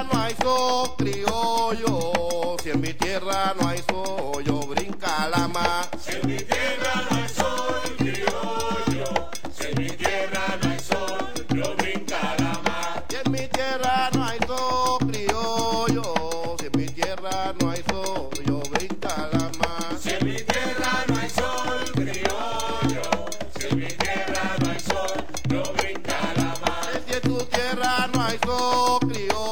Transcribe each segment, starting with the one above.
no hay sol criollo, si en mi tierra no hay sol, yo brinca la mar. Si en mi tierra no hay sol criollo, si en mi tierra no hay sol, yo brinca la mar. Si en mi tierra no hay sol criollo, si en mi tierra no hay sol, yo brinca la mar. Si en mi tierra no hay sol criollo, si en mi tierra no hay sol, yo brinca la mar. Si en tu tierra no hay sol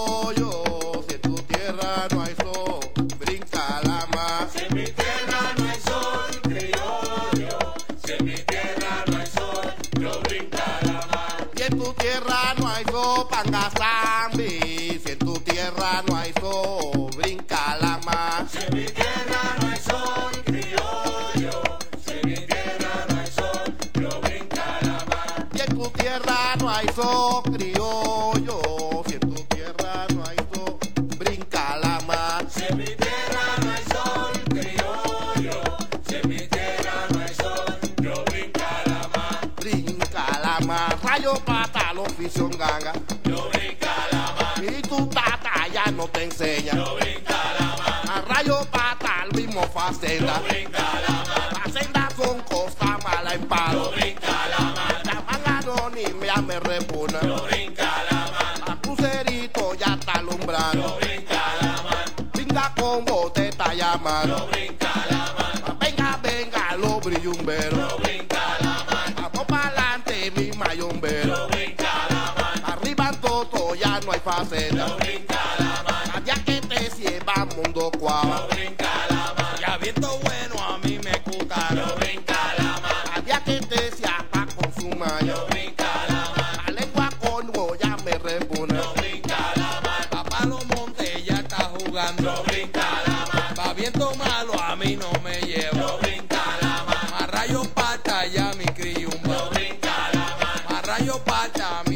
criollo, si en tu tierra no hay sol, brinca la mar. Si en mi tierra no hay sol criollo, si en mi tierra no hay sol, yo brinca la mar. Si en tu tierra no hay sol, pangasambi, si en tu tierra no hay sol, brinca la mar. Si en mi tierra no hay sol criollo, si en mi tierra no hay sol, yo brinca la mar. Si en tu tierra no hay sol criollo, si en tu tierra no hay sol, brinca la mar. Si en mi tierra no hay sol criollo, si en mi tierra no hay sol, yo brinca la mar. Brinca la mar, rayo pata, lo oficio ganga. Yo brinca la mar, Y tu tata ya no te enseña. yo brinca la mar, A rayo pata, el mismo facenda. yo brinca la mar, Facenda con costa mala en palo. yo brinca la mar, La manga no ni me repuna. yo brinca la mar, A crucerito ya está alumbrando. yo brinca la mar, Venga con vos te está llamando. yo brinca la mar, Venga, venga, lo brillumbero. yo brinca la mar, Vamos para adelante, mi mayombero. yo brinca la mar, Arriba todo ya no hay facenda. yo brinca la mar, Allá que te sieva mundo cuava. yo brinca la mar, Ya viento bueno a mí me cucaron. yo brinca la mar, Allá que te siapa con su mayo. yo brinca la mar, La lengua con ya me repuna. yo brinca la mar, Papá los montes ya está jugando. yo brinca la mar, Pa' viento malo a mí no me lleva. yo brinca la mar, A rayo pata ya mi criumba. yo brinca la mar, A rayo pata